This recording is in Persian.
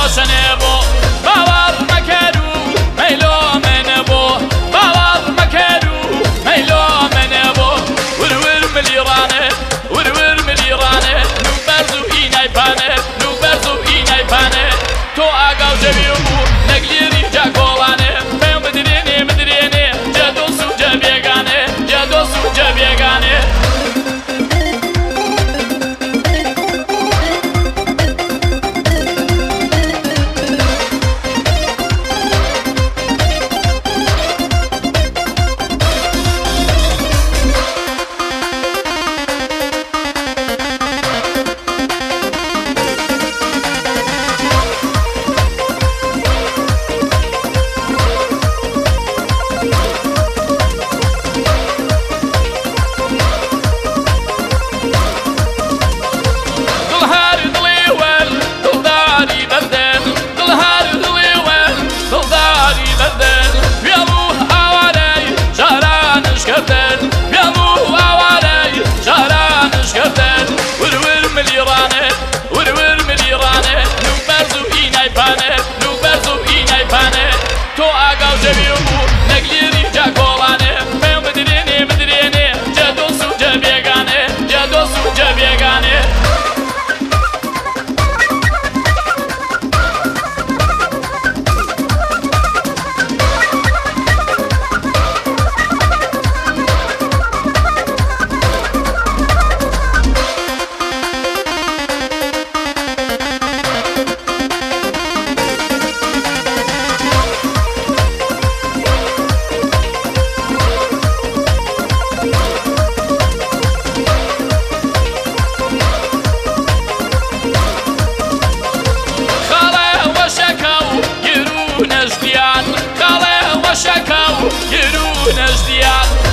روشنه بو باور مکرو میلو من بو باور مکرو میلو من بو ورور ملیرانه ورور ملیرانه نو برزو اینای پانه نو برزو اینای پانه تو آگاو جبیو نگلیری جاکوانه پیم مدرینه مدرینه جدو سو جبیگانه جدو سو جبیگانه تو آگاو جبیو نگلیری جاکوانه پیم مدرینه مدرینه جدو سو جبیگانه جدو سو جبیگانه نجديان خاله وشكاو يرو نجديان